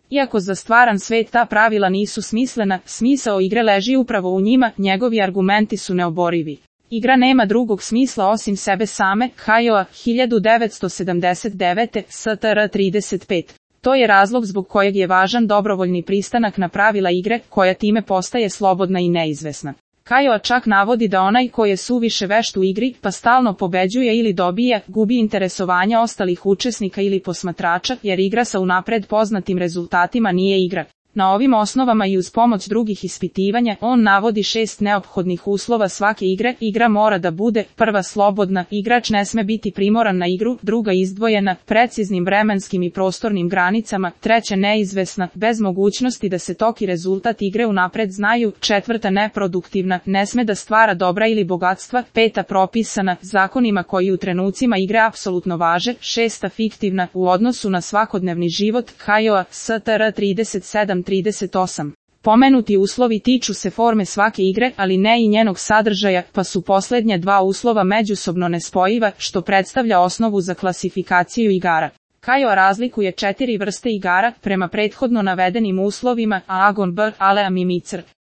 Iako za stvaran svet ta pravila nisu smislena, smisao igre leži upravo u njima, njegovi argumenti su neoborivi. Igra nema drugog smisla osim sebe same, Hajoa, 1979, STR 35. To je razlog zbog kojeg je važan dobrovoljni pristanak na pravila igre, koja time postaje slobodna i neizvesna. Kajoa čak navodi da onaj ko je suviše vešt u igri, pa stalno pobeđuje ili dobija, gubi interesovanja ostalih učesnika ili posmatrača, jer igra sa unapred poznatim rezultatima nije igra. Na ovim osnovama i uz pomoć drugih ispitivanja, on navodi 6 neophodnih uslova svake igre. Igra mora da bude: prva slobodna, igrač ne sme biti primoran na igru; druga izdvojena, preciznim vremenskim i prostornim granicama; treća neizvesna, bez mogućnosti da se tok i rezultat igre unapred znaju; četvrta neproduktivna, ne sme da stvara dobra ili bogatstva; peta propisana, zakonima koji u trenucima igre apsolutno važe; šesta fiktivna, u odnosu na svakodnevni život. Hajoa, STR 37-38. Pomenuti uslovi tiču se forme svake igre, ali ne i njenog sadržaja, pa su posljednja dva uslova međusobno nespojiva, što predstavlja osnovu za klasifikaciju igara. Kajoa razlikuje 4 vrste igara, prema prethodno navedenim uslovima: Agon B, Alea Mimicr.